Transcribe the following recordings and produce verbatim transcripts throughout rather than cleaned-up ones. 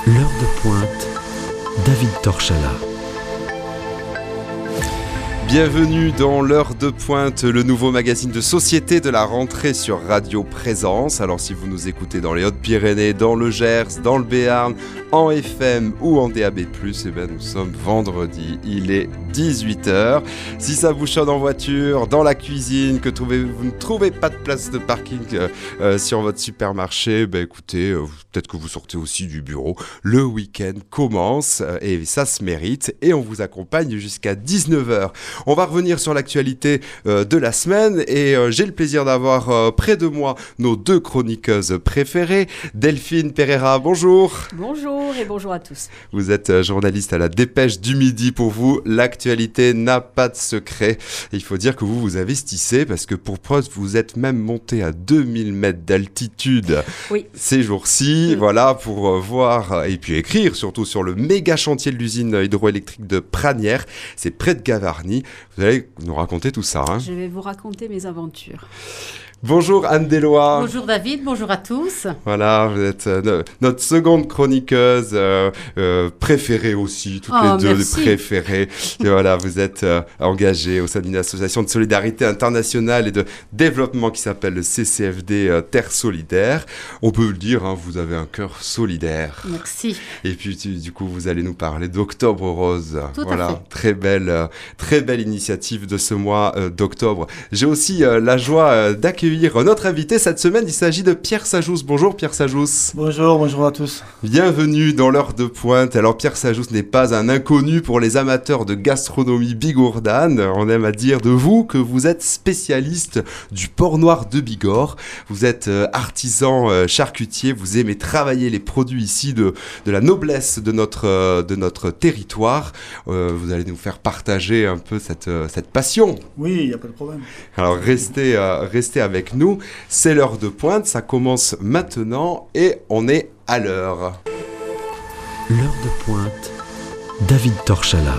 L'heure de pointe, David Torchala. Bienvenue dans l'heure de pointe, le nouveau magazine de société de la rentrée sur Radio Présence. Alors si vous nous écoutez dans les Hautes-Pyrénées, dans le Gers, dans le Béarn, en F M ou en D A B plus, eh ben nous sommes vendredi, il est dix-huit heures. Si ça vous chaude en voiture, dans la cuisine, que trouvez, vous ne trouvez pas de place de parking euh, euh, sur votre supermarché, ben écoutez, euh, peut-être que vous sortez aussi du bureau. Le week-end commence euh, et ça se mérite et on vous accompagne jusqu'à dix-neuf heures. On va revenir sur l'actualité euh, de la semaine et euh, j'ai le plaisir d'avoir euh, près de moi nos deux chroniqueuses préférées. Delphine Pereira, bonjour. Bonjour et bonjour à tous. Vous êtes euh, journaliste à la Dépêche du Midi. Pour vous, l'actualité n'a pas de secret. Et il faut dire que vous vous investissez parce que pour preuve, vous êtes même monté à deux mille mètres d'altitude oui. ces jours-ci, oui. voilà, pour euh, voir et puis écrire surtout sur le méga chantier de l'usine hydroélectrique de Pranières. C'est près de Gavarnie. Vous allez nous raconter tout ça. Hein. Je vais vous raconter mes aventures. Bonjour Anne Deslois. Bonjour David, bonjour à tous. Voilà, vous êtes euh, notre seconde chroniqueuse euh, euh, préférée aussi, toutes oh, les deux merci. préférées. Et voilà, vous êtes euh, engagée au sein d'une association de solidarité internationale et de développement qui s'appelle le C C F D euh, Terre Solidaire. On peut le dire, hein, vous avez un cœur solidaire. Merci. Et puis tu, du coup, vous allez nous parler d'Octobre Rose. Tout voilà, à fait. très belle, euh, très belle initiative de ce mois euh, d'octobre. J'ai aussi euh, la joie euh, d'accueillir notre invité cette semaine. Il s'agit de Pierre Sajous. Bonjour Pierre Sajous. Bonjour, bonjour à tous. Bienvenue dans l'heure de pointe. Alors Pierre Sajous n'est pas un inconnu pour les amateurs de gastronomie bigourdane. On aime à dire de vous que vous êtes spécialiste du porc noir de Bigorre. Vous êtes euh, artisan euh, charcutier. Vous aimez travailler les produits ici de, de la noblesse de notre, euh, de notre territoire. Euh, vous allez nous faire partager un peu cette, euh, cette passion. Oui, il n'y a pas de problème. Alors restez, euh, restez avec nous, c'est l'heure de pointe, ça commence maintenant et on est à l'heure. L'heure de pointe, David Torchala.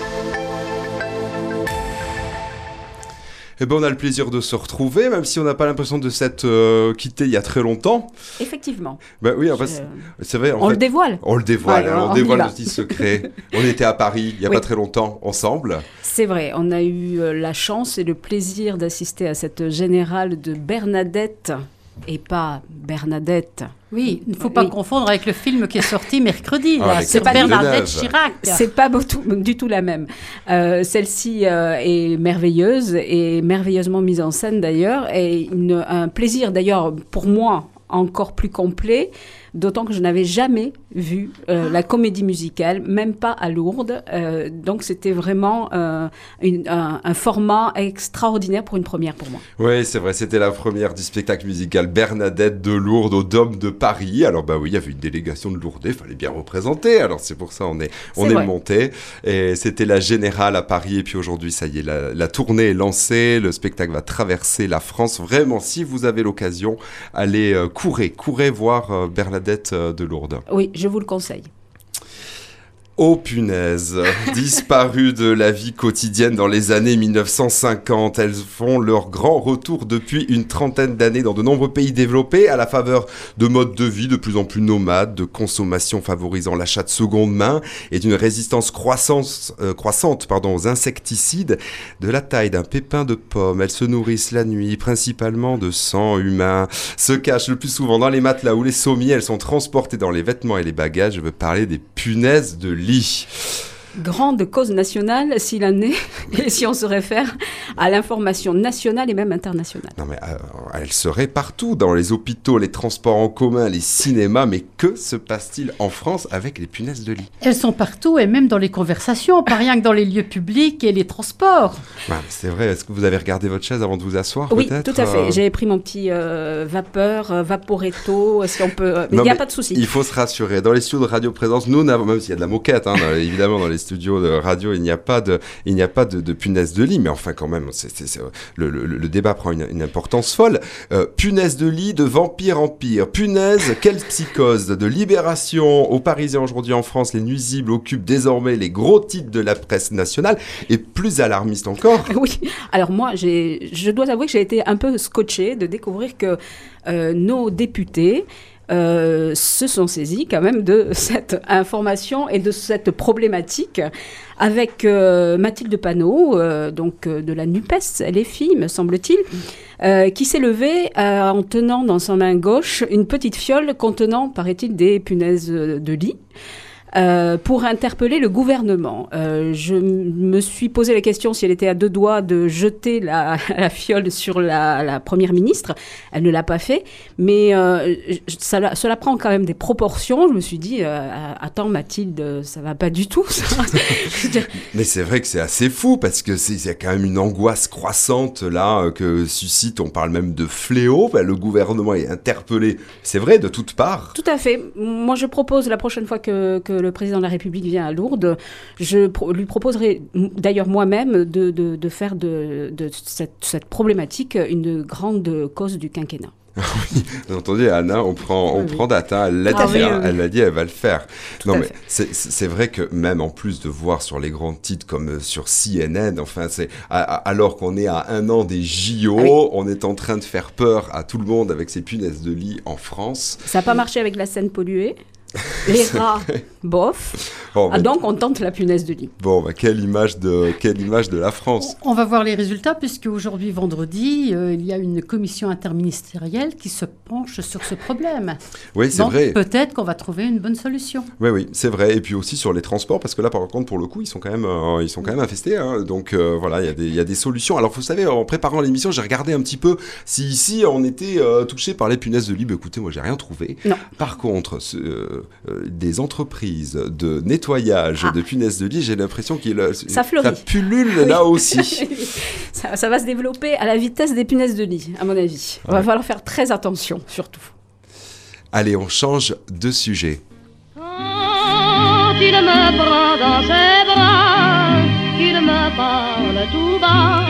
Eh ben, on a le plaisir de se retrouver, même si on n'a pas l'impression de s'être euh, quitté il y a très longtemps. Effectivement. Ben oui, en Je... fait, c'est vrai. En on fait, le dévoile. On le dévoile, Alors, on, on dévoile y va. nos petits secrets. On était à Paris il n'y a Oui. pas très longtemps, ensemble. C'est vrai, on a eu euh, la chance et le plaisir d'assister à cette générale de Bernadette, et pas Bernadette. Oui, il ne faut pas Oui. confondre avec le film qui est sorti mercredi. Ah, là, avec c'est Catherine Bernadette Deneuve. Chirac. C'est pas du tout, du tout la même. Euh, celle-ci euh, est merveilleuse et merveilleusement mise en scène d'ailleurs, et une, un plaisir d'ailleurs pour moi encore plus complet, d'autant que je n'avais jamais vu euh, la comédie musicale, même pas à Lourdes. Euh, donc c'était vraiment euh, une, un, un format extraordinaire pour une première pour moi. Oui, c'est vrai, c'était la première du spectacle musical Bernadette de Lourdes au Dôme de Paris. Alors bah oui, il y avait une délégation de Lourdais, il fallait bien représenter. Alors c'est pour ça on est on C'est est vrai. monté. Et c'était la générale à Paris. Et puis aujourd'hui, ça y est, la, la tournée est lancée. Le spectacle va traverser la France. Vraiment, si vous avez l'occasion, allez euh, courez, courez voir euh, Bernadette euh, de Lourdes. Oui, je vous le conseille. Oh punaise, disparues de la vie quotidienne dans les années mille neuf cent cinquante, elles font leur grand retour depuis une trentaine d'années dans de nombreux pays développés à la faveur de modes de vie de plus en plus nomades, de consommation favorisant l'achat de seconde main et d'une résistance croissance, euh, croissante pardon, aux insecticides de la taille d'un pépin de pomme. Elles se nourrissent la nuit principalement de sang humain, se cachent le plus souvent dans les matelas ou les sommiers, elles sont transportées dans les vêtements et les bagages. Je veux parler des punaises de lit. Grande cause nationale s'il en est, et si on se réfère à l'information nationale et même internationale. Non mais euh, elle serait partout, dans les hôpitaux, les transports en commun, les cinémas, mais que se passe-t-il en France avec les punaises de lit ? Elles sont partout et même dans les conversations, pas rien que dans les lieux publics et les transports. Ouais, c'est vrai, est-ce que vous avez regardé votre chaise avant de vous asseoir Oui, peut-être tout à fait. euh... J'ai pris mon petit euh, vapeur, euh, vaporetto, est-ce qu'on peut... euh, mais Non, il n'y a mais pas de souci. Il faut se rassurer, dans les studios de Radio Présence, nous n'avons, même s'il y a de la moquette, hein, dans, évidemment dans les studios de radio, il n'y a pas de, il n'y a pas de, de punaises de lit, mais enfin quand même, c'est, c'est, c'est, le, le, le débat prend une, une importance folle. Euh, punaises de lit, de vampire en pire. Punaise, quelle psychose. De Libération aux Parisiens aujourd'hui en France, les nuisibles occupent désormais les gros titres de la presse nationale, et plus alarmiste encore. Oui, alors moi, j'ai, je dois avouer que j'ai été un peu scotchée de découvrir que euh, nos députés euh, se sont saisis quand même de cette information et de cette problématique avec euh, Mathilde Panot, euh, donc euh, de la NUPES, L F I, me semble-t-il, euh, qui s'est levée euh, en tenant dans sa main gauche une petite fiole contenant, paraît-il, des punaises de lit. Euh, pour interpeller le gouvernement. Euh, je me suis posé la question si elle était à deux doigts de jeter la, la fiole sur la, la première ministre. Elle ne l'a pas fait, mais euh, ça, cela prend quand même des proportions. Je me suis dit, euh, attends Mathilde, ça va pas du tout, ça. Mais c'est vrai que c'est assez fou, parce que c'est, c'est quand même une angoisse croissante là que suscite, on parle même de fléau. Ben, le gouvernement est interpellé, c'est vrai, de toutes parts. Tout à fait. Moi, je propose la prochaine fois que, que le président de la République vient à Lourdes, je pro- lui proposerai d'ailleurs moi-même de, de, de faire de, de cette, cette problématique une grande cause du quinquennat. Oui, vous entendez, Anna, on prend, on oui, prend oui. date, hein, elle l'a Ah dit, oui, hein, oui. elle l'a dit, elle va le faire. Tout non, à mais fait. c'est, c'est vrai que même en plus de voir sur les grands titres comme sur C N N, enfin, c'est, à, à, alors qu'on est à un an des J O, Ah oui. on est en train de faire peur à tout le monde avec ces punaises de lit en France. Ça n'a pas marché avec la Seine polluée. Les rats, bof. Bon, Ah, bah, donc, on tente la punaise de lit. bon, bah, quelle image de, quelle image de la France. On va voir les résultats puisque aujourd'hui, vendredi, euh, il y a une commission interministérielle qui se penche sur ce problème. Oui, c'est Donc vrai. peut-être qu'on va trouver une bonne solution. Oui, oui, c'est vrai. Et puis aussi sur les transports, parce que là, par contre, pour le coup, ils sont quand même, euh, ils sont quand même infestés. Hein. Donc euh, voilà, il y a des, il y a des solutions. Alors, vous savez, en préparant l'émission, j'ai regardé un petit peu si ici on était euh, touché par les punaises de lit. Bah, écoutez, moi, j'ai rien trouvé. Non. Par contre, ce, euh, euh, des entreprises de nettoyage Ah. de punaises de lit, j'ai l'impression qu'il Ça fleurit. ça pullule là aussi. ça, ça va se développer à la vitesse des punaises de lit, à mon avis. On va Ouais. falloir faire très attention, surtout. Allez, on change de sujet. Quand il me prend dans ses bras, qu'il me parle tout bas,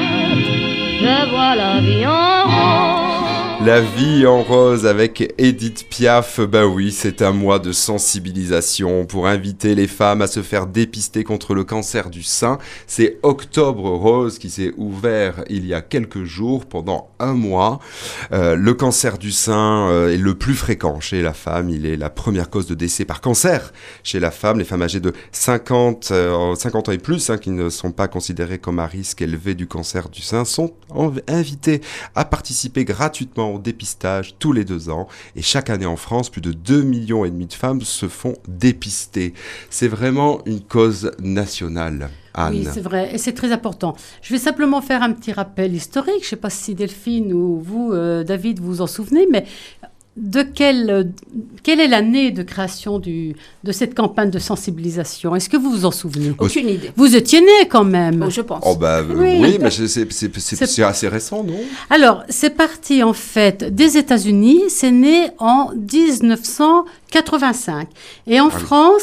je vois la vie en rose. La vie en rose avec Edith Piaf, bah oui, c'est un mois de sensibilisation pour inviter les femmes à se faire dépister contre le cancer du sein. C'est Octobre Rose qui s'est ouvert il y a quelques jours, pendant un mois. Euh, le cancer du sein euh, est le plus fréquent chez la femme. Il est la première cause de décès par cancer chez la femme. Les femmes âgées de cinquante, euh, cinquante ans et plus, hein, qui ne sont pas considérées comme à risque élevé du cancer du sein, sont en- invitées à participer gratuitement au dépistage tous les deux ans. Et chaque année en France, plus de deux millions et demi de femmes se font dépister. C'est vraiment une cause nationale. Anne. Oui, c'est vrai, et c'est très important. Je vais simplement faire un petit rappel historique. Je ne sais pas si Delphine ou vous, euh, David, vous en souvenez, mais de quelle, quelle est l'année de création du, de cette campagne de sensibilisation? Est-ce que vous vous en souvenez? Aucune idée. Vous étiez né quand même. Oh, je pense. Oh bah euh, Oui. oui, mais c'est, c'est, c'est, c'est, C'est- c'est assez récent, non? Alors, c'est parti en fait des États-Unis. C'est né en dix-neuf cent quatre-vingt-cinq. Et en oui. France,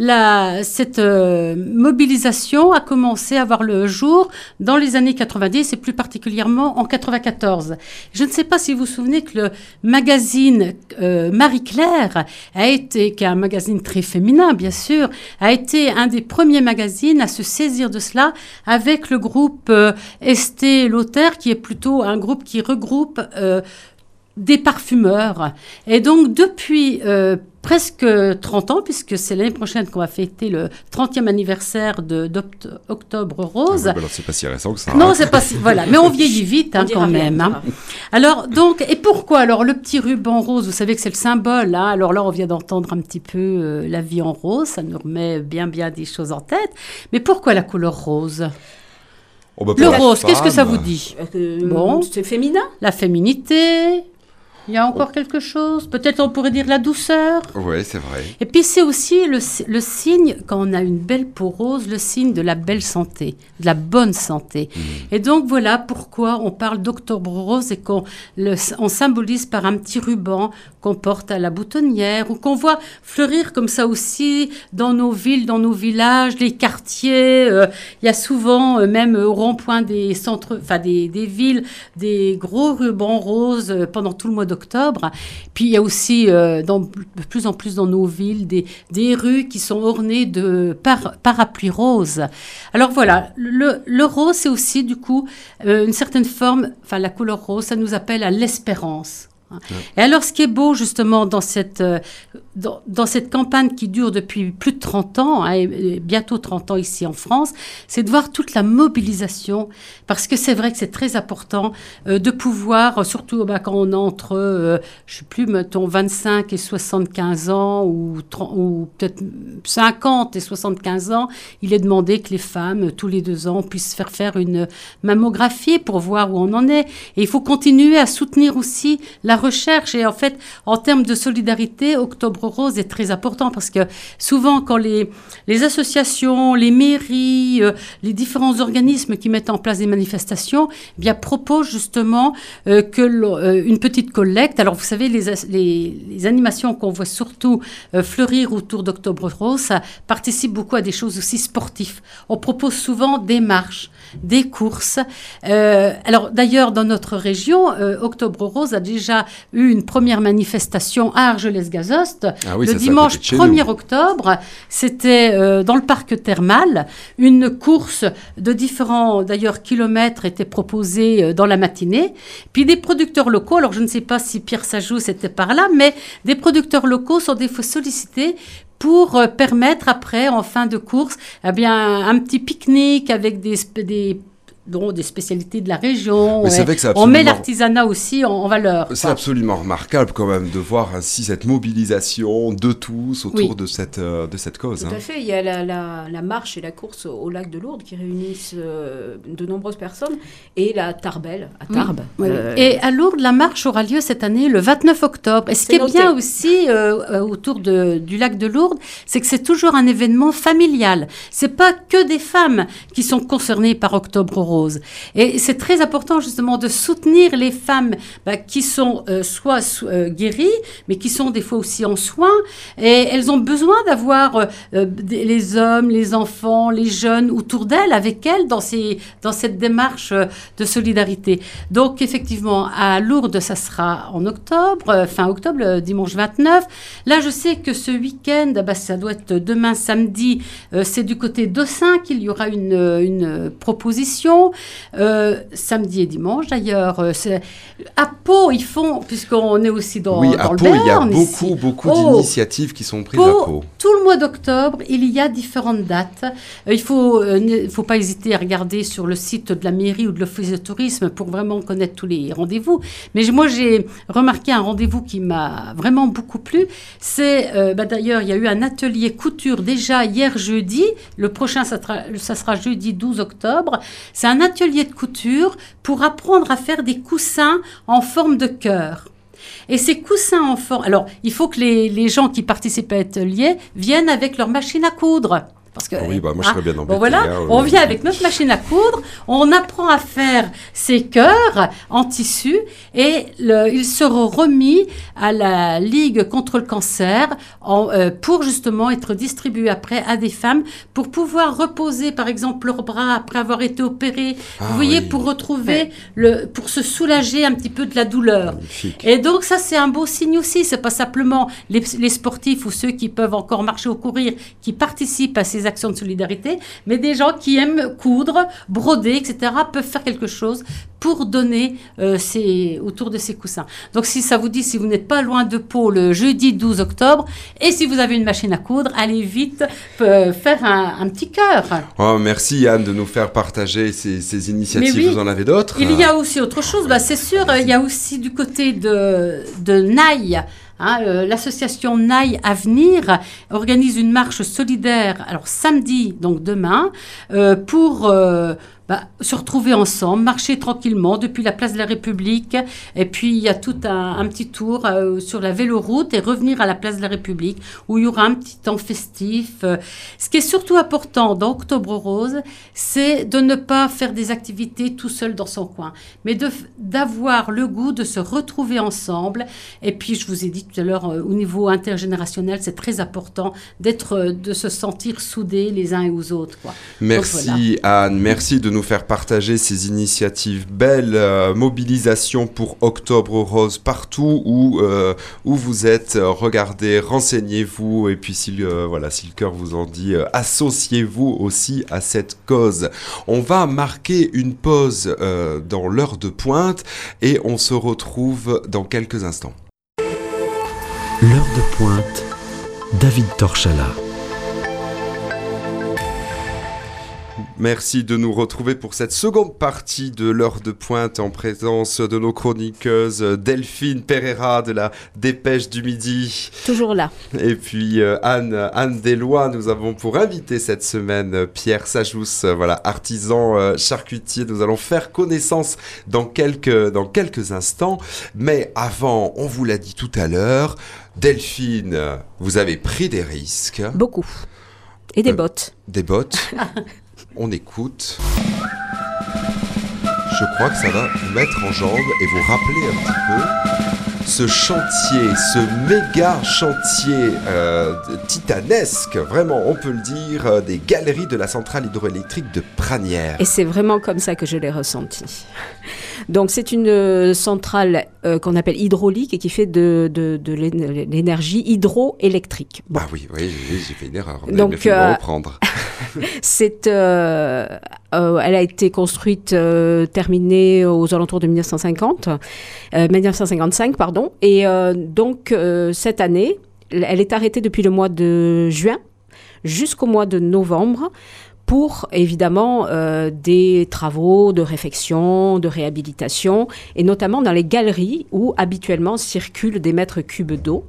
la, cette euh, mobilisation a commencé à voir le jour dans les années quatre-vingt-dix et plus particulièrement en quatre-vingt-quatorze. Je ne sais pas si vous vous souvenez que le magazine euh, Marie-Claire a été, qui est un magazine très féminin bien sûr, a été un des premiers magazines à se saisir de cela avec le groupe euh, Estée Lauder, qui est plutôt un groupe qui regroupe euh, des parfumeurs. Et donc, depuis euh, presque trente ans, puisque c'est l'année prochaine qu'on va fêter le trentième anniversaire de, d'Octobre Rose. Ah oui, bah alors, c'est pas si récent que ça. Non, hein. c'est pas si, voilà, mais on vieillit vite hein, On dira quand rien, même. on hein. dira. Alors, donc, et pourquoi alors le petit ruban rose? Vous savez que c'est le symbole. Hein, alors là, on vient d'entendre un petit peu euh, la vie en rose. Ça nous remet bien, bien des choses en tête. Mais pourquoi la couleur rose? Oh, bah, Le pour la rose, qu'est-ce que ça femme. vous dit? Euh, Bon. C'est féminin. La féminité. Il y a encore quelque chose? Peut-être on pourrait dire la douceur. Oui, c'est vrai. Et puis c'est aussi le, le signe, quand on a une belle peau rose, le signe de la belle santé, de la bonne santé. Mmh. Et donc voilà pourquoi on parle d'Octobre Rose et qu'on le, on symbolise par un petit ruban qu'on porte à la boutonnière ou qu'on voit fleurir comme ça aussi dans nos villes, dans nos villages, les quartiers. Euh, il y a souvent, euh, même au rond-point des centres, enfin des, des villes, des gros rubans roses euh, pendant tout le mois d'octobre. Puis il y a aussi euh, dans, de plus en plus dans nos villes des, des rues qui sont ornées de par, parapluies roses. Alors voilà, le, le rose c'est aussi du coup euh, une certaine forme, enfin la couleur rose, ça nous appelle à l'espérance. Hein. Ouais. Et alors, ce qui est beau, justement, dans cette, euh, dans, dans cette campagne qui dure depuis plus de trente ans, hein, et, et bientôt trente ans ici en France, c'est de voir toute la mobilisation, parce que c'est vrai que c'est très important euh, de pouvoir, surtout bah, quand on a entre, euh, je ne sais plus, mettons, vingt-cinq et soixante-quinze ans, ou, trente, ou peut-être cinquante et soixante-quinze ans, il est demandé que les femmes, tous les deux ans, puissent faire faire une mammographie pour voir où on en est. Et il faut continuer à soutenir aussi la recherche. Et en fait, en termes de solidarité, Octobre Rose est très important, parce que souvent, quand les, les associations, les mairies, euh, les différents organismes qui mettent en place des manifestations, eh bien, proposent justement euh, que euh, une petite collecte. Alors, vous savez, les, les, les animations qu'on voit surtout euh, fleurir autour d'Octobre Rose, ça participe beaucoup à des choses aussi sportives. On propose souvent des marches, des courses. Euh, alors, d'ailleurs, dans notre région, euh, Octobre Rose a déjà eu une première manifestation à Argelès-Gazost. Ah oui, le ça, dimanche premier octobre, c'était euh, dans le parc thermal. Une course de différents, d'ailleurs, kilomètres était proposée euh, dans la matinée. Puis des producteurs locaux, alors je ne sais pas si Pierre Sajous était par là, mais des producteurs locaux sont des fois sollicités pour euh, permettre après, en fin de course, eh bien, un petit pique-nique avec des, des dont des spécialités de la région. C'est vrai que c'est absolument... On met l'artisanat aussi en, en valeur. C'est quoi. Absolument remarquable quand même de voir ainsi cette mobilisation de tous autour oui. de, cette, euh, de cette cause. Tout hein. à fait. Il y a la, la, la marche et la course au lac de Lourdes qui réunissent euh, de nombreuses personnes, et la Tarbelle à Tarbes. Oui. Euh... Et à Lourdes, la marche aura lieu cette année le vingt-neuf octobre. Et ce qui est bien aussi euh, autour de, du lac de Lourdes, c'est que c'est toujours un événement familial. C'est pas que des femmes qui sont concernées par Octobre Rose. Et c'est très important justement de soutenir les femmes bah, qui sont euh, soit euh, guéries, mais qui sont des fois aussi en soins. Et elles ont besoin d'avoir euh, les hommes, les enfants, les jeunes autour d'elles, avec elles, dans, ces, dans cette démarche euh, de solidarité. Donc effectivement, à Lourdes, ça sera en octobre, euh, fin octobre, euh, dimanche vingt-neuf. Là, je sais que ce week-end, bah, ça doit être demain samedi, euh, c'est du côté d'Aussin qu'il y aura une, une proposition. Euh, samedi et dimanche d'ailleurs. Euh, c'est... À Pau, ils font, puisqu'on est aussi dans, oui, dans à le Pau, Béarn. Il y a beaucoup, ici. beaucoup oh, d'initiatives qui sont prises Pau, à Pau. Tout le mois d'octobre, il y a différentes dates. Euh, il ne faut, euh, faut pas hésiter à regarder sur le site de la mairie ou de l'office de tourisme pour vraiment connaître tous les rendez-vous. Mais moi, j'ai remarqué un rendez-vous qui m'a vraiment beaucoup plu. C'est, euh, bah, d'ailleurs, il y a eu un atelier couture déjà hier jeudi. Le prochain, ça sera, ça sera jeudi douze octobre. C'est un atelier de couture pour apprendre à faire des coussins en forme de cœur. Et ces coussins en forme... Alors, il faut que les, les gens qui participent à l'atelier viennent avec leur machine à coudre. Parce que, oui, bah moi je serais bien embêté. Bon, voilà, hein, on vient avec notre machine à coudre, on apprend à faire ces cœurs en tissu et le, ils seront remis à la Ligue contre le cancer en, euh, pour justement être distribués après à des femmes pour pouvoir reposer par exemple leur bras après avoir été opéré. Ah, vous voyez, oui. pour retrouver, ouais. le, pour se soulager un petit peu de la douleur. Magnifique. Et donc ça c'est un beau signe aussi, c'est pas simplement les, les sportifs ou ceux qui peuvent encore marcher ou courir qui participent à ces actions de solidarité, mais des gens qui aiment coudre, broder, et cetera, peuvent faire quelque chose pour donner euh, ces, autour de ces coussins. Donc, si ça vous dit, si vous n'êtes pas loin de Pau le jeudi douze octobre, et si vous avez une machine à coudre, allez vite euh, faire un, un petit cœur. Oh, merci Yann de nous faire partager ces, ces initiatives. Oui, vous en avez d'autres? Il y a aussi autre chose, bah, c'est sûr, il y a aussi du côté de, de Naï. Hein, euh, l'association Naï Avenir organise une marche solidaire, alors samedi, donc demain, euh, pour euh, bah, se retrouver ensemble, marcher tranquillement depuis la place de la République, et puis il y a tout un, un petit tour euh, sur la véloroute et revenir à la place de la République, où il y aura un petit temps festif. Euh, ce qui est surtout important dans Octobre Rose, c'est de ne pas faire des activités tout seul dans son coin, mais de, d'avoir le goût de se retrouver ensemble. Et puis, je vous ai dit tout à l'heure, euh, au niveau intergénérationnel, c'est très important d'être, euh, de se sentir soudés les uns et aux autres, quoi. Merci Donc, voilà. Anne, merci de nous faire partager ces initiatives belles, euh, mobilisation pour Octobre Rose partout où, euh, où vous êtes. Regardez, renseignez-vous et puis si, euh, voilà, si le cœur vous en dit, euh, associez-vous aussi à cette cause. On va marquer une pause euh, dans l'heure de pointe et on se retrouve dans quelques instants. L'heure de pointe, David Torchala. Merci de nous retrouver pour cette seconde partie de l'heure de pointe en présence de nos chroniqueuses Delphine Pereira de la Dépêche du Midi. Toujours là. Et puis euh, Anne, Anne Deslois, nous avons pour inviter cette semaine euh, Pierre Sajous, euh, voilà, artisan euh, charcutier. Nous allons faire connaissance dans quelques, dans quelques instants. Mais avant, on vous l'a dit tout à l'heure, Delphine, vous avez pris des risques. Beaucoup. Et des Euh, bottes. Des bottes. On écoute. Je crois que ça va vous mettre en jambe et vous rappeler un petit peu ce chantier, ce méga chantier euh, titanesque, vraiment on peut le dire, euh, des galeries de la centrale hydroélectrique de Pranières. Et c'est vraiment comme ça que je l'ai ressenti. Donc c'est une euh, centrale euh, qu'on appelle hydraulique et qui fait de, de, de l'é- l'énergie hydroélectrique. Bon. Ah oui, oui, j'ai, j'ai fait une erreur, on a Donc, bien fait de me euh, reprendre. C'est, euh, euh, elle a été construite, euh, terminée aux alentours de dix-neuf cent cinquante, euh, dix-neuf cent cinquante-cinq, pardon. Et euh, donc, euh, cette année, elle est arrêtée depuis le mois de juin jusqu'au mois de novembre pour, évidemment, euh, des travaux de réfection, de réhabilitation, et notamment dans les galeries où habituellement circulent des mètres cubes d'eau.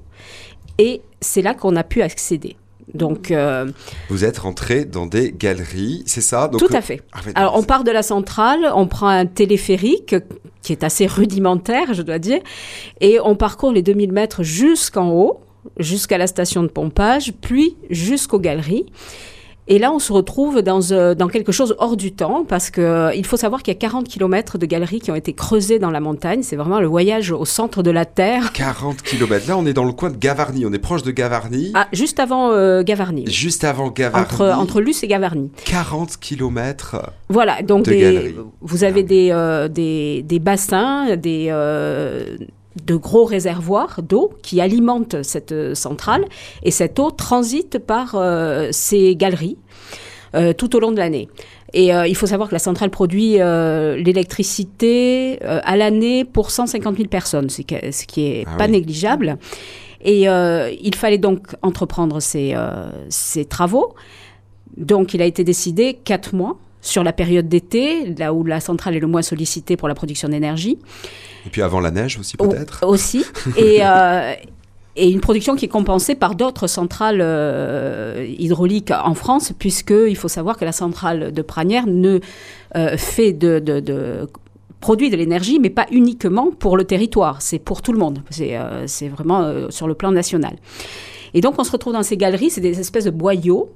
Et c'est là qu'on a pu accéder. Donc, euh, Vous êtes rentré dans des galeries, c'est ça? Donc, tout à fait. Ah, ouais, Alors, on c'est- part de la centrale, on prend un téléphérique qui est assez rudimentaire, je dois dire, et on parcourt les deux mille mètres jusqu'en haut, jusqu'à la station de pompage, puis jusqu'aux galeries. Et là, on se retrouve dans, euh, dans quelque chose hors du temps, parce qu'il euh, faut savoir qu'il y a quarante kilomètres de galeries qui ont été creusées dans la montagne. C'est vraiment le voyage au centre de la Terre. quarante kilomètres. Là, on est dans le coin de Gavarnie. On est proche de Gavarnie. Ah, juste avant euh, Gavarnie. Juste avant Gavarnie. Entre, entre Luce et Gavarnie. quarante kilomètres. Voilà, donc De des- galeries. vous avez Ah. des, euh, des, des bassins, des, euh, de gros réservoirs d'eau qui alimentent cette euh, centrale et cette eau transite par euh, ces galeries euh, tout au long de l'année. Et euh, il faut savoir que la centrale produit euh, l'électricité euh, à l'année pour cent cinquante mille personnes, ce qui, ce qui est Ah pas oui. négligeable. Et euh, il fallait donc entreprendre ces, euh, ces travaux. Donc il a été décidé quatre mois sur la période d'été, là où la centrale est le moins sollicitée pour la production d'énergie. Et puis avant la neige aussi, Au- peut-être. Aussi. Et, euh, et une production qui est compensée par d'autres centrales euh, hydrauliques en France, puisqu'il faut savoir que la centrale de Pranières ne euh, fait de, de, de produit de l'énergie, mais pas uniquement pour le territoire. C'est pour tout le monde. C'est euh, c'est vraiment euh, sur le plan national. Et donc, on se retrouve dans ces galeries, c'est des espèces de boyaux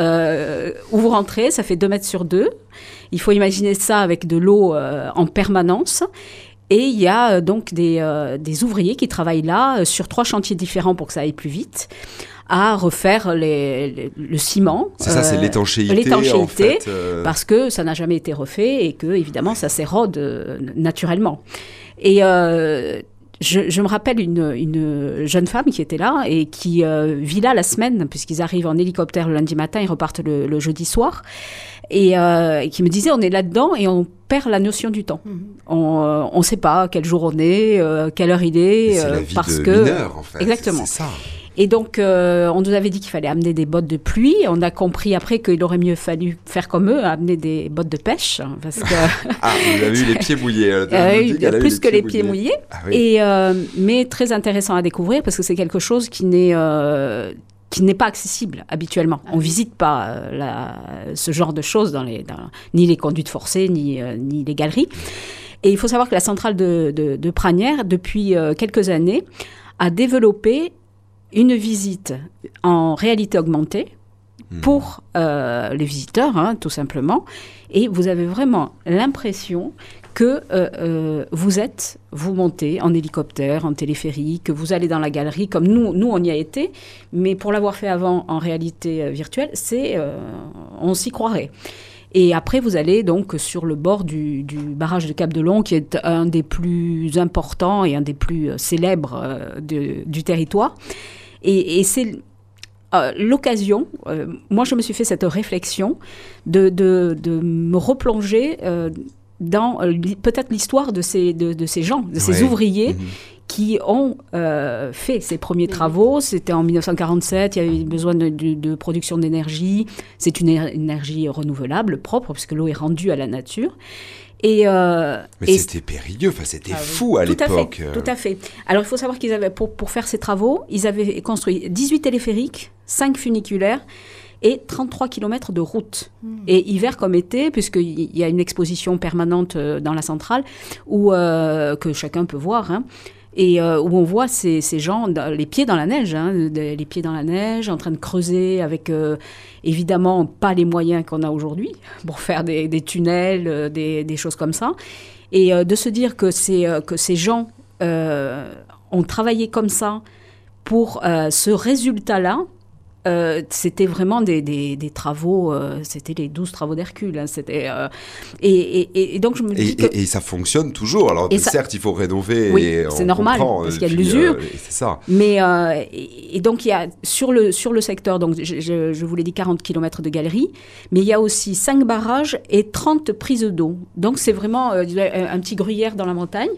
euh, où vous rentrez, ça fait deux mètres sur deux. Il faut imaginer ça avec de l'eau euh, en permanence. Et il y a euh, donc des, euh, des ouvriers qui travaillent là euh, sur trois chantiers différents pour que ça aille plus vite, à refaire les, les- le ciment. C'est ça, c'est euh, l'étanchéité, l'étanchéité, en fait. euh, parce que ça n'a jamais été refait et que, évidemment, ça s'érode euh, naturellement. Et euh, je, je me rappelle une, une jeune femme qui était là et qui euh, vit là la semaine, puisqu'ils arrivent en hélicoptère le lundi matin, ils repartent le, le jeudi soir, et, euh, et qui me disait, on est là-dedans et on perd la notion du temps. On ne sait pas quel jour on est, euh, quelle heure il est, c'est la euh, vie parce de que... mineur, en fait. Exactement. C'est ça. Et donc, euh, on nous avait dit qu'il fallait amener des bottes de pluie. On a compris après qu'il aurait mieux fallu faire comme eux, amener des bottes de pêche, hein, parce que Ah, vous avez eu les pieds mouillés. euh, euh, vous dites qu'elle a eu plus que les pieds mouillés. Ah oui. Et euh, mais très intéressant à découvrir parce que c'est quelque chose qui n'est euh, qui n'est pas accessible habituellement. On visite pas euh, la, ce genre de choses dans les dans, ni les conduites forcées ni euh, ni les galeries. Et il faut savoir que la centrale de, de, de Pranières, depuis euh, quelques années, a développé une visite en réalité augmentée pour euh, les visiteurs, hein, tout simplement. Et vous avez vraiment l'impression que euh, euh, vous êtes, vous montez en hélicoptère, en téléphérique, que vous allez dans la galerie, comme nous, nous on y a été, mais pour l'avoir fait avant en réalité euh, virtuelle, c'est, euh, on s'y croirait. Et après, vous allez donc sur le bord du, du barrage de Cap-de-Long, qui est un des plus importants et un des plus euh, célèbres euh, de, du territoire. Et, et c'est euh, l'occasion, euh, moi je me suis fait cette réflexion, de, de, de me replonger euh, dans euh, peut-être l'histoire de ces, de, de ces gens, de ces ouais. ouvriers, Mmh. qui ont euh, fait ces premiers travaux. C'était en dix-neuf cent quarante-sept, il y avait besoin de, de, de production d'énergie. C'est une é- énergie renouvelable, propre, puisque l'eau est rendue à la nature. Et, euh, Mais et c'était périlleux, enfin, c'était Ah oui. fou à tout l'époque. À fait, tout à fait. Alors, il faut savoir qu'ils avaient, pour, pour faire ces travaux, ils avaient construit dix-huit téléphériques, cinq funiculaires et trente-trois kilomètres de route. Mmh. Et hiver comme été, puisqu'il y a une exposition permanente dans la centrale, où, euh, que chacun peut voir, hein, et euh, où on voit ces, ces gens, les pieds dans la neige, hein, les pieds dans la neige, en train de creuser avec, euh, évidemment, pas les moyens qu'on a aujourd'hui pour faire des, des tunnels, euh, des, des choses comme ça. Et euh, de se dire que, c'est, euh, que ces gens euh, ont travaillé comme ça pour euh, ce résultat-là, Euh, c'était vraiment des, des, des travaux, euh, c'était les douze travaux d'Hercule. Hein, c'était, euh, et, et, et donc je me dis et, que... et, et ça fonctionne toujours. Alors Et ça- certes, il faut rénover. Oui, et c'est on normal, comprend, parce et qu'il y a de puis, l'usure. euh, et c'est ça. Mais, euh, et, et donc, il y a, sur le, sur le secteur, donc, je, je, je vous l'ai dit, quarante kilomètres de galeries, mais il y a aussi cinq barrages et trente prises d'eau. Donc, c'est vraiment euh, un petit gruyère dans la montagne.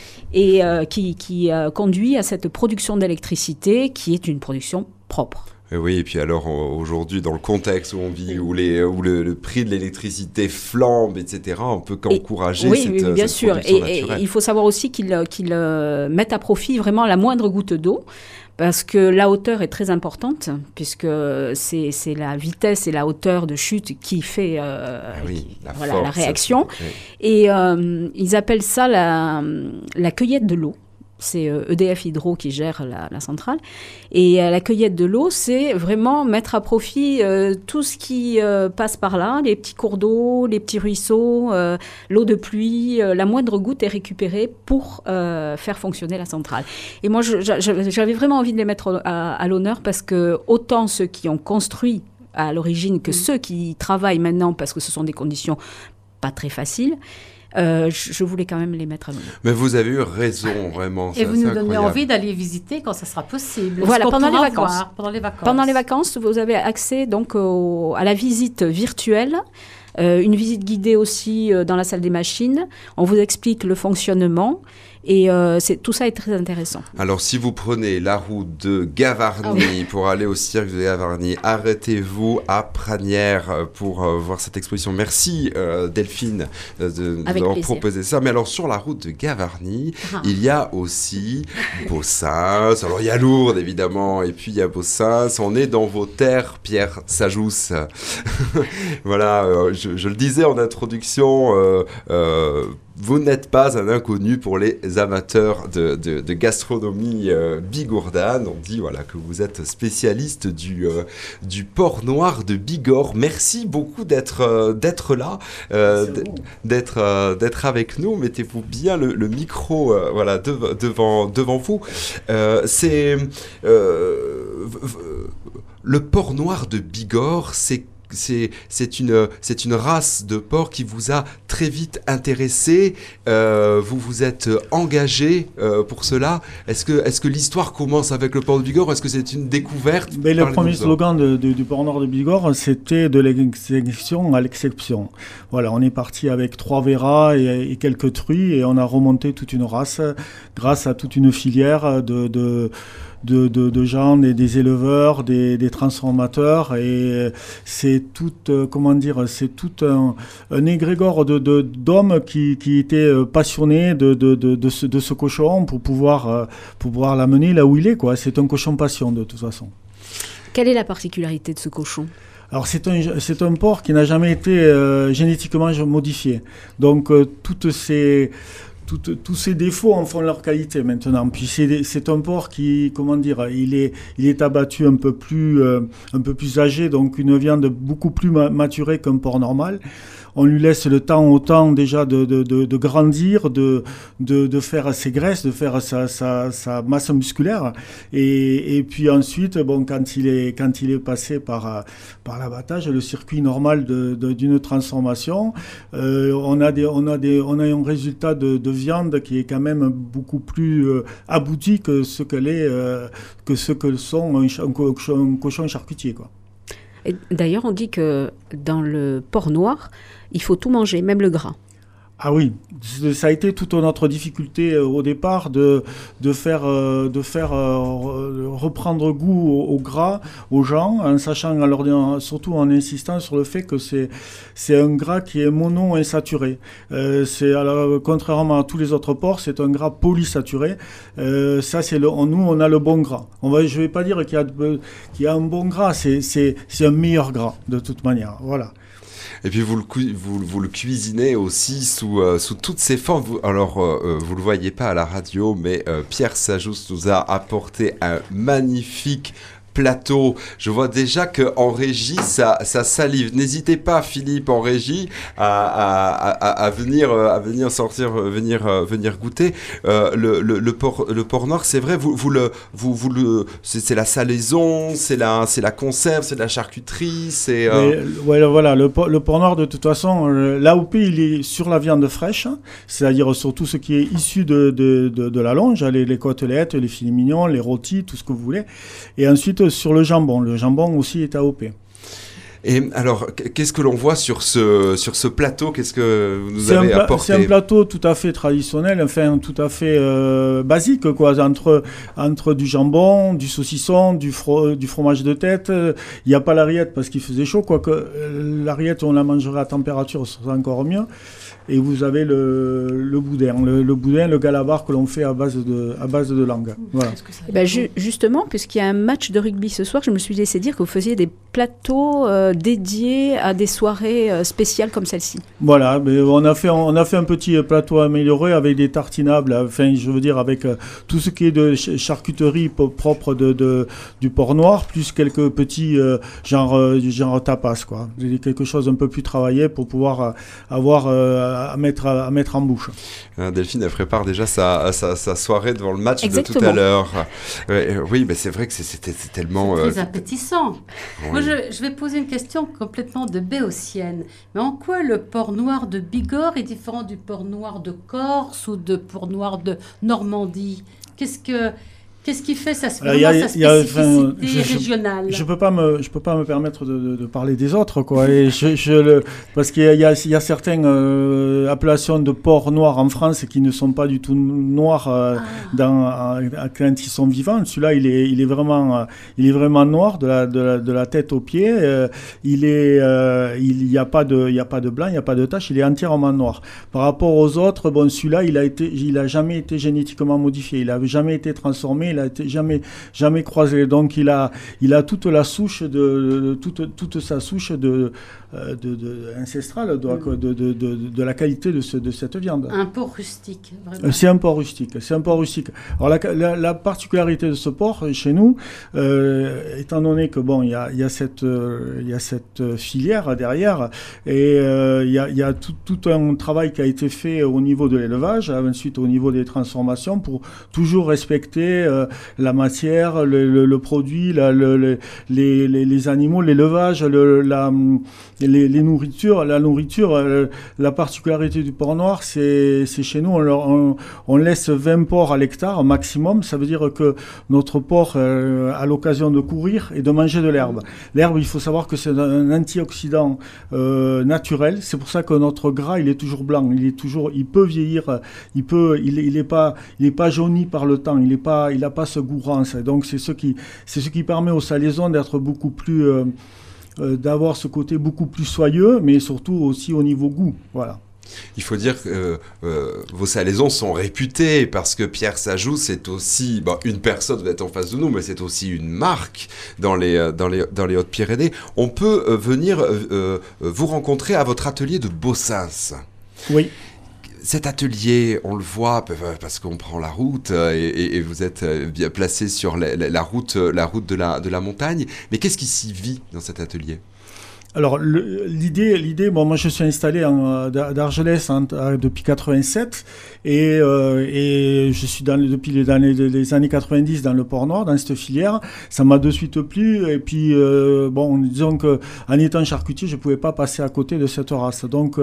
Et euh, qui, qui euh, conduit à cette production d'électricité qui est une production propre. Et oui, et puis alors aujourd'hui, dans le contexte où on vit, où, les, où le, le prix de l'électricité flambe, et cetera, on peut qu'encourager oui, cette, oui, bien cette sûr. production Et, naturelle. et il faut savoir aussi qu'ils qu'ils euh, mettent à profit vraiment la moindre goutte d'eau, parce que la hauteur est très importante, puisque c'est, c'est la vitesse et la hauteur de chute qui fait euh, Ah oui, qui- la, voilà, force, la réaction. oui. Et euh, ils appellent ça la, la cueillette de l'eau. C'est euh, E D F Hydro qui gère la, la centrale. Et euh, la cueillette de l'eau, c'est vraiment mettre à profit euh, tout ce qui euh, passe par là, les petits cours d'eau, les petits ruisseaux, euh, l'eau de pluie, euh, la moindre goutte est récupérée pour euh, faire fonctionner la centrale. Et moi, je, je, j'avais vraiment envie de les mettre à, à l'honneur parce que autant ceux qui ont construit à l'origine que mmh. ceux qui y travaillent maintenant, parce que ce sont des conditions pas très faciles, Euh, je, je voulais quand même les mettre à l'honneur. Mais vous avez eu raison, vraiment. Et vous nous donnez envie d'aller visiter quand ça sera possible. Voilà, pendant les, vacances. Voir, pendant les vacances. Pendant les vacances, vous avez accès donc au, à la visite virtuelle, euh, une visite guidée aussi euh, dans la salle des machines. On vous explique le fonctionnement. Et euh, c'est, tout ça est très intéressant. Alors, si vous prenez la route de Gavarnie ah oui. pour aller au cirque de Gavarnie, arrêtez-vous à Pranières pour euh, voir cette exposition. Merci euh, Delphine euh, de, de d'avoir proposé ça. Mais alors, sur la route de Gavarnie, ah. il y a aussi Bossins. Alors, il y a Lourdes, évidemment, et puis il y a Bossins. On est dans vos terres, Pierre Sajous. Voilà, euh, je, je le disais en introduction, euh, euh, vous n'êtes pas un inconnu pour les amateurs de, de, de gastronomie euh, bigourdane. On dit voilà, que vous êtes spécialiste du, euh, du porc noir de Bigorre. Merci beaucoup d'être, euh, d'être là, euh, d'être, euh, d'être avec nous. Mettez-vous bien le, le micro euh, voilà, de, devant, devant vous. Euh, c'est, euh, le porc noir de Bigorre, c'est C'est, c'est, une, c'est une race de porc qui vous a très vite intéressé. Euh, vous vous êtes engagé euh, pour cela. Est-ce que, est-ce que l'histoire commence avec le porc de Bigorre ou est-ce que c'est une découverte? Mais le premier slogan de, de, du porc noir de Bigorre, c'était de l'exception à l'exception. Voilà, on est parti avec trois verras et, et quelques truies et on a remonté toute une race grâce à toute une filière de... de De, de, de gens, des, des éleveurs, des, des transformateurs, et c'est tout, euh, comment dire, c'est tout un, un égrégore de, de, d'hommes qui, qui étaient passionnés de, de, de, de, ce, de ce cochon pour pouvoir, euh, pour pouvoir l'amener là où il est, quoi. C'est un cochon passion, de toute façon. Quelle est la particularité de ce cochon ? Alors c'est un, c'est un porc qui n'a jamais été euh, génétiquement modifié. Donc euh, toutes ces... Tout, tous ces défauts en font leur qualité maintenant. Puis c'est, c'est un porc qui, comment dire, il est, il est abattu un peu plus, euh, un peu plus âgé, donc une viande beaucoup plus ma- maturée qu'un porc normal. on lui laisse le temps au temps déjà de, de, de, de grandir, de, de, de faire ses graisses, de faire sa, sa, sa masse musculaire. Et, et puis ensuite, bon, quand il est, quand il est passé par, par l'abattage, le circuit normal de, de, d'une transformation, euh, on, a des, on, a des, on a un résultat de, de viande qui est quand même beaucoup plus euh, abouti que ce que, les, euh, que, ce que sont un, un, cochon, un cochon charcutier, quoi. Et d'ailleurs, on dit que dans le porc noir, il faut tout manger, même le gras. Ah oui, ça a été toute notre difficulté euh, au départ de, de faire, euh, de faire euh, reprendre goût au, au gras aux gens, en sachant, alors, surtout en insistant sur le fait que c'est, c'est un gras qui est mono-insaturé. Euh, c'est, alors, contrairement à tous les autres porcs, c'est un gras polysaturé. Euh, ça, c'est le, nous, on a le bon gras. On va, je ne vais pas dire qu'il y a, qu'il y a un bon gras, c'est, c'est, c'est un meilleur gras, de toute manière. Voilà. Et puis vous le, cu- vous, vous le cuisinez aussi sous, euh, sous toutes ses formes. Vous, alors, euh, vous ne le voyez pas à la radio, mais euh, Pierre Sajous nous a apporté un magnifique plateau. Je vois déjà qu'en régie, ça, ça salive. N'hésitez pas, Philippe, en régie, à, à, à, à, venir, à venir sortir, venir, venir goûter. Euh, le, le, le, porc, le porc noir, c'est vrai, vous, vous le, vous, vous le, c'est, c'est la salaison, c'est la, c'est la conserve, c'est de la charcuterie. C'est, euh... Mais, ouais, voilà, le, le porc noir, de toute façon, euh, l'A O P, il est sur la viande fraîche, c'est-à-dire sur tout ce qui est issu de, de, de, de la longe, les, les côtelettes, les filets mignons, les rôtis, tout ce que vous voulez. Et ensuite, sur le jambon. Le jambon aussi est A O P. Et alors, qu'est-ce que l'on voit sur ce, sur ce plateau ? Qu'est-ce que vous nous c'est avez un pla- apporté ? C'est un plateau tout à fait traditionnel, enfin tout à fait euh, basique, quoi, entre, entre du jambon, du saucisson, du, fro- du fromage de tête. Il n'y a pas la rillette parce qu'il faisait chaud, quoique euh, la rillette, on la mangerait à température, ce serait encore mieux. Et vous avez le, le boudin, le, le boudin, le galabar que l'on fait à base de, à base de langue. Voilà. Eh ben, ju- justement, puisqu'il y a un match de rugby ce soir, je me suis laissé dire que vous faisiez des plateaux euh, dédiés à des soirées euh, spéciales comme celle-ci. Voilà, mais on a fait, on a fait un petit plateau amélioré avec des tartinables, enfin, je veux dire, avec euh, tout ce qui est de ch- charcuterie p- propre de, de, du porc noir, plus quelques petits, euh, genre, euh, genre tapas, quoi. Quelque chose un peu plus travaillé pour pouvoir euh, avoir... Euh, À mettre, à mettre en bouche. Euh, Delphine, elle prépare déjà sa, sa, sa soirée devant le match. Exactement. De tout à l'heure. Euh, oui, mais c'est vrai que c'est, c'était, c'est tellement... C'est très euh, appétissant. Oui. Moi, je, je vais poser une question complètement de béotienne. Mais en quoi le porc noir de Bigorre est différent du porc noir de Corse ou de porc noir de Normandie ? Qu'est-ce que... Qu'est-ce qui fait sa, Alors, y a, sa y a, spécificité enfin, je, régionale ? Je ne peux pas me, je peux pas me permettre de, de, de parler des autres, quoi. Et je, je le, parce qu'il y a, y a, y a certaines euh, appellations de porc noir en France qui ne sont pas du tout noirs euh, ah. dans, euh, quand ils sont vivants. Celui-là, il est, il est vraiment, euh, il est vraiment noir de la, de la, de la tête aux pieds. Euh, il est, euh, il n'y a pas de, il y a pas de blanc, il n'y a pas de tache. Il est entièrement noir. Par rapport aux autres, bon, celui-là, il a été, il a jamais été génétiquement modifié. Il n'a jamais été transformé. Il a été jamais, jamais croisé. Donc il a, il a toute la souche de, de toute, toute sa souche de, de, de ancestrale de, de, de, de, de la qualité de, ce, de cette viande. Un porc rustique, vraiment. C'est un porc rustique. C'est un porc rustique. Alors la, la, la particularité de ce porc chez nous, euh, étant donné que bon, il y a, il y a cette, euh, il y a cette filière derrière, et euh, il y a, il y a tout, tout un travail qui a été fait au niveau de l'élevage, ensuite au niveau des transformations, pour toujours respecter euh, la matière, le, le, le produit, la, le, le, les, les, les animaux, l'élevage, le, la, les, les nourritures, la nourriture. Euh, la particularité du porc noir, c'est, c'est chez nous, on, leur, on, on laisse vingt porcs à l'hectare maximum. Ça veut dire que notre porc euh, a l'occasion de courir et de manger de l'herbe. L'herbe, il faut savoir que c'est un antioxydant euh, naturel. C'est pour ça que notre gras, il est toujours blanc. Il est toujours, il peut vieillir. Il peut, il, il est pas, il est pas jauni par le temps. Il est pas, il a pas ce goût rance. Donc c'est ce qui, c'est ce qui permet aux salaisons d'être beaucoup plus, euh, euh, d'avoir ce côté beaucoup plus soyeux, mais surtout aussi au niveau goût. Voilà. Il faut dire que euh, euh, vos salaisons sont réputées parce que Pierre Sajous, c'est aussi bon, une personne, vous êtes en face de nous, mais c'est aussi une marque dans les, dans les, dans les Hautes-Pyrénées. On peut euh, venir euh, euh, vous rencontrer à votre atelier de Bossins. Oui. Cet atelier, on le voit parce qu'on prend la route et, et vous êtes bien placé sur la, la, la route, la route de, la, de la montagne. Mais qu'est-ce qui s'y vit dans cet atelier ? Alors le, l'idée, l'idée, bon, moi je suis installé en, d'Argelès en, depuis quatre-vingt-sept et, euh, et je suis dans, depuis les années, les années quatre-vingt-dix dans le Port-Noir, dans cette filière. Ça m'a de suite plu et puis euh, bon, disons que en étant charcutier, je pouvais pas passer à côté de cette race. Donc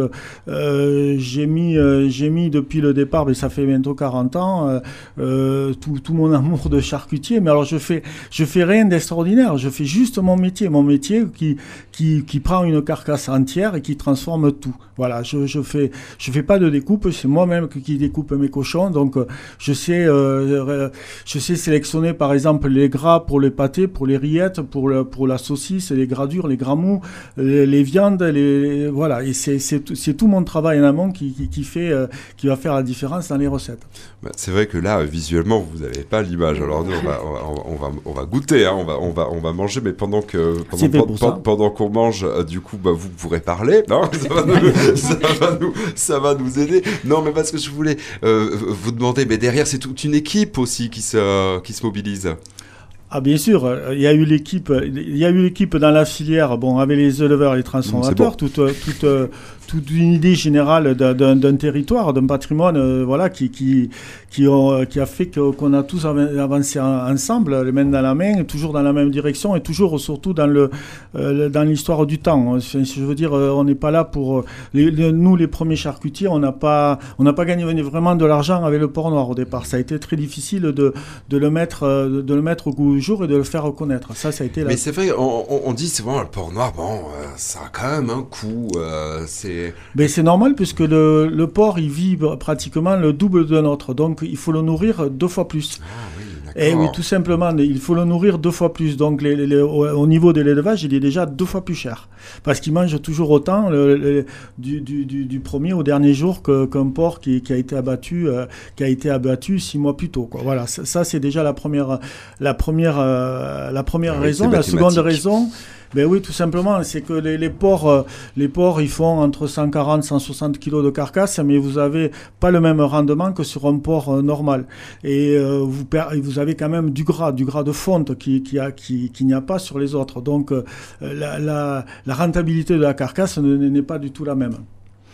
euh, j'ai mis, euh, j'ai mis depuis le départ, mais ça fait bientôt quarante ans, euh, euh, tout, tout mon amour de charcutier. Mais alors je fais, je fais rien d'extraordinaire. Je fais juste mon métier, mon métier qui, qui, qui prend une carcasse entière et qui transforme tout. Voilà, je je fais je fais pas de découpe, c'est moi-même qui découpe mes cochons, donc je sais euh, je sais sélectionner par exemple les gras pour les pâtés, pour les rillettes, pour le, pour la saucisse, les gras durs, les gras mous, les, les viandes, les voilà, et c'est c'est tout, c'est tout mon travail en amont qui qui, qui fait euh, qui va faire la différence dans les recettes. Bah, c'est vrai que là visuellement vous n'avez pas l'image. Alors nous on va on va on va goûter, hein, on va on va on va manger, mais pendant que pendant, pendant, pendant qu'on mange, euh, du coup bah, vous pourrez parler, non, ça va nous, ça va nous, ça va nous aider. Non, mais parce que je voulais euh, vous demander, mais derrière c'est toute une équipe aussi qui se qui se mobilise. Ah bien sûr, il y a eu l'équipe, il y a eu l'équipe dans la filière, bon avec les éleveurs, les transformateurs, bon. toute toute toute une idée générale d'un, d'un territoire, d'un patrimoine, euh, voilà, qui qui qui, ont, qui a fait que, qu'on a tous avancé ensemble, les mains dans la main, toujours dans la même direction et toujours surtout dans le euh, dans l'histoire du temps. Je veux dire, on n'est pas là pour les, les, nous les premiers charcutiers, on n'a pas on n'a pas gagné vraiment de l'argent avec le Port-Noir au départ. Ça a été très difficile de de le mettre de le mettre au goût du jour et de le faire reconnaître. Ça, ça a été. La... Mais c'est vrai, on, on, on dit souvent le Port-Noir, bon, euh, ça a quand même un coût. Euh, c'est. Ben, c'est normal puisque le, le porc il vit pratiquement le double de notre, donc il faut le nourrir deux fois plus. Ah oui, d'accord. Et oui, tout simplement, il faut le nourrir deux fois plus. Donc les, les, les, au, au niveau de l'élevage, il est déjà deux fois plus cher parce qu'il mange toujours autant le, le, du, du, du, du premier au dernier jour que, qu'un porc qui, qui a été abattu, euh, qui a été abattu six mois plus tôt, quoi. Voilà, ça, ça c'est déjà la première, la première, euh, la première oui, raison. La seconde raison. Ben oui, tout simplement, c'est que les, les porcs, euh, les porcs, ils font entre cent quarante et cent soixante kilos de carcasse, mais vous avez pas le même rendement que sur un porc euh, normal. Et euh, vous, per- vous avez quand même du gras, du gras de fonte qui, qui, a, qui, qui n'y a pas sur les autres. Donc, euh, la, la, la rentabilité de la carcasse n'est pas du tout la même.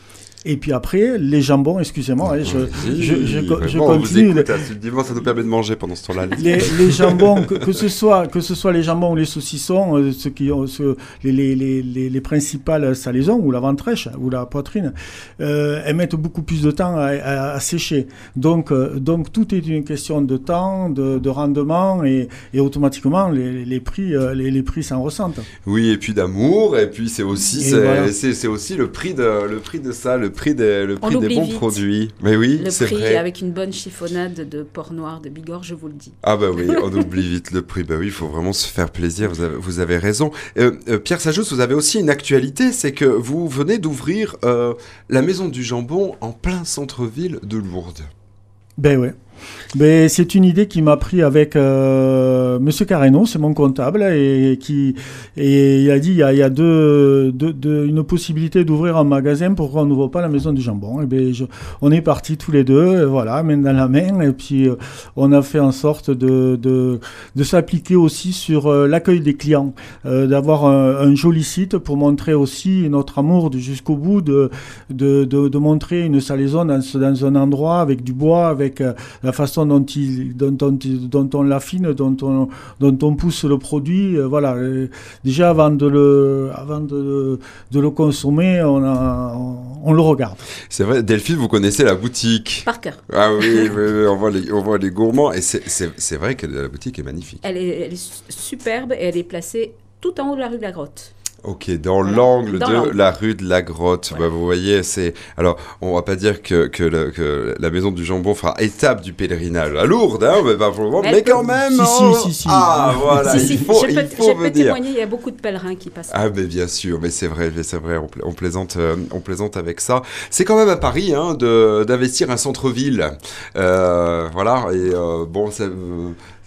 Et puis après, les jambons, excusez-moi, hein, je, oui, je, je, je, je bon, continue. On vous écoute, assidûment, ça nous permet de manger pendant ce temps-là. Les, les jambons, que, que, ce soit, que ce soit les jambons ou les saucissons, euh, ceux qui ont, ceux, les, les, les, les, les principales salaisons, ou la ventrèche, ou la poitrine, euh, elles mettent beaucoup plus de temps à, à, à sécher. Donc, euh, donc tout est une question de temps, de, de rendement, et, et automatiquement, les, les, prix, euh, les, les prix s'en ressentent. Oui, et puis d'amour, et puis c'est aussi, c'est, voilà. c'est, c'est aussi le prix de, le prix de ça, le prix des, le prix des bons vite. produits. Mais oui, le c'est prix vrai. Avec une bonne chiffonnade de porc noir de Bigorre, je vous le dis. Ah bah oui, on oublie vite le prix. Bah oui, il faut vraiment se faire plaisir. Vous avez, vous avez raison. Euh, euh, Pierre Sajous, vous avez aussi une actualité, c'est que vous venez d'ouvrir euh, la Maison du Jambon en plein centre-ville de Lourdes. Ben ouais. Ben, c'est une idée qui m'a pris avec euh, Monsieur Carreno, c'est mon comptable, et qui et il a dit il y a, il y a deux, deux, deux, une possibilité d'ouvrir un magasin, pourquoi on n'ouvre pas la Maison du Jambon. Et ben, je, on est partis tous les deux, voilà, main dans la main, et puis euh, on a fait en sorte de, de, de s'appliquer aussi sur euh, l'accueil des clients, euh, d'avoir un, un joli site pour montrer aussi notre amour de, jusqu'au bout, de, de, de, de montrer une salaison dans, dans un endroit avec du bois, avec euh, la façon dont, il, dont, dont, dont on l'affine, dont on, dont on pousse le produit. Euh, voilà. Et déjà, avant de le, avant de, de le consommer, on, a, on, on le regarde. C'est vrai, Delphine, vous connaissez la boutique. Par cœur. Ah oui, oui, oui, on, voit les, on voit les gourmands. Et c'est, c'est, c'est vrai que la boutique est magnifique. Elle est, elle est superbe et elle est placée tout en haut de la rue de la Grotte. Ok, dans voilà. l'angle dans de l'angle. la rue de la Grotte. Voilà. Bah, vous voyez, c'est. Alors, on va pas dire que, que, le, que la Maison du Jambon fera étape du pélerinage à Lourdes, hein, mais, pas pour le moment, mais, mais quand même. Si, oh... si, si, si. Ah, voilà, si, si. il faut, je il peux, faut je peux venir. témoigner, il y a beaucoup de pèlerins qui passent. Ah, mais bien sûr, mais c'est vrai, c'est vrai, on, pla- on plaisante, euh, on plaisante avec ça. C'est quand même un pari, hein, de d'investir un centre-ville, euh, voilà. Et euh, bon, ça. Euh,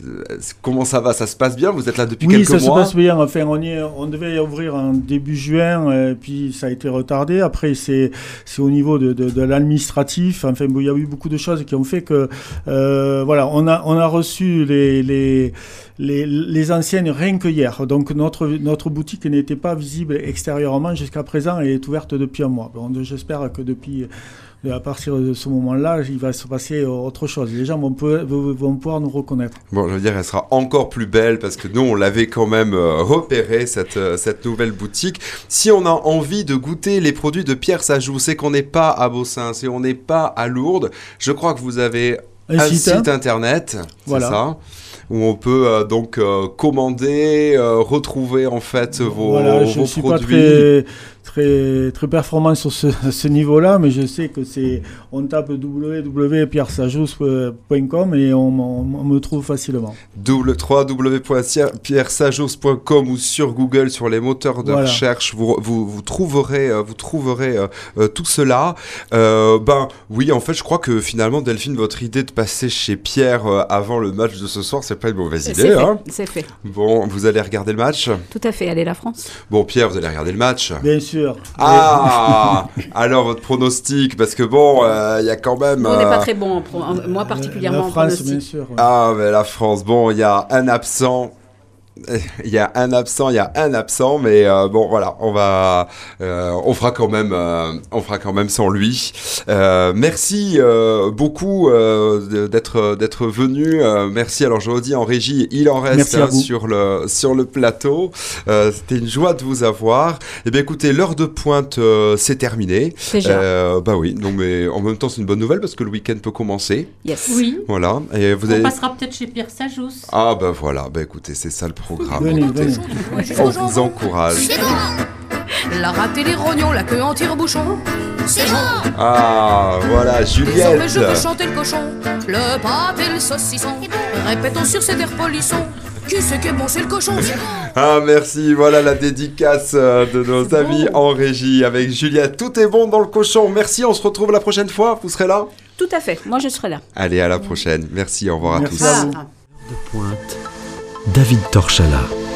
comment ça va? Ça se passe bien? Vous êtes là depuis oui, quelques mois? Oui, ça se passe bien. Enfin, on, y est, on devait y ouvrir en début juin, et puis ça a été retardé. Après, c'est, c'est au niveau de, de, de l'administratif. Enfin, il y a eu beaucoup de choses qui ont fait que, euh, voilà, on a, on a reçu les, les, les, les enseignes rien que hier. Donc, notre, notre boutique n'était pas visible extérieurement jusqu'à présent et est ouverte depuis un mois. Bon, j'espère que depuis... à partir de ce moment-là, il va se passer autre chose. Les gens vont, peu, vont pouvoir nous reconnaître. Bon, je veux dire, elle sera encore plus belle parce que nous, on l'avait quand même euh, repéré, cette, euh, cette nouvelle boutique. Si on a envie de goûter les produits de Pierre Sajous, c'est qu'on n'est pas à Baucin, c'est qu'on n'est pas à Lourdes. Je crois que vous avez un, un site, site internet, voilà. C'est ça, où on peut euh, donc euh, commander, euh, retrouver en fait vos, voilà, je vos suis produits. Pas très... très très performant sur ce, ce niveau-là, mais je sais que c'est on tape w w w point pierre sajous point com et on, on, on me trouve facilement. w w w point pierre sajous point com ou sur Google, sur les moteurs de voilà. recherche, vous, vous, vous trouverez, vous trouverez euh, euh, tout cela. Euh, ben oui, en fait, je crois que finalement, Delphine, votre idée de passer chez Pierre euh, avant le match de ce soir, c'est pas une mauvaise idée. C'est fait, hein c'est fait. Bon, vous allez regarder le match? Tout à fait, allez la France. Bon, Pierre, vous allez regarder le match? Bien sûr. Ah, alors votre pronostic, parce que bon, il euh, y a quand même... On n'est euh, pas très bon, en pro- en, moi particulièrement la en France, pronostic. Bien sûr, ouais. Ah, mais la France, bon, il y a un absent... Il y a un absent, il y a un absent, mais euh, bon voilà, on va, euh, on fera quand même, euh, on fera quand même sans lui. Euh, merci euh, beaucoup euh, d'être d'être venu. Euh, merci. Alors je vous dis en régie, il en reste hein, sur le sur le plateau. Euh, C'était une joie de vous avoir. Eh bien écoutez, l'heure de pointe euh, c'est terminé. Déjà. Euh, bah oui, donc mais en même temps c'est une bonne nouvelle parce que le week-end peut commencer. Yes. Oui. Voilà. Et vous on avez... passera peut-être chez Pierre Sajous. Ah bah voilà, bah écoutez, c'est ça le programme. Venez, venez. On vous encourage. C'est bon. La rate et les rognons, la queue en tire-bouchon. C'est bon. Ah, voilà, Juliette. Désormais je peux chanter le cochon, le pâté et le saucisson. Répétons sur cet air polisson. Qui c'est qui est bon, c'est le cochon. C'est bon. Ah merci, voilà la dédicace de nos c'est amis bon. En régie avec Juliette. Tout est bon dans le cochon. Merci, on se retrouve la prochaine fois. Vous serez là? Tout à fait, moi je serai là. Allez, à la prochaine. Merci, au revoir Merci à tous. À vous. De pointe, David Torchala.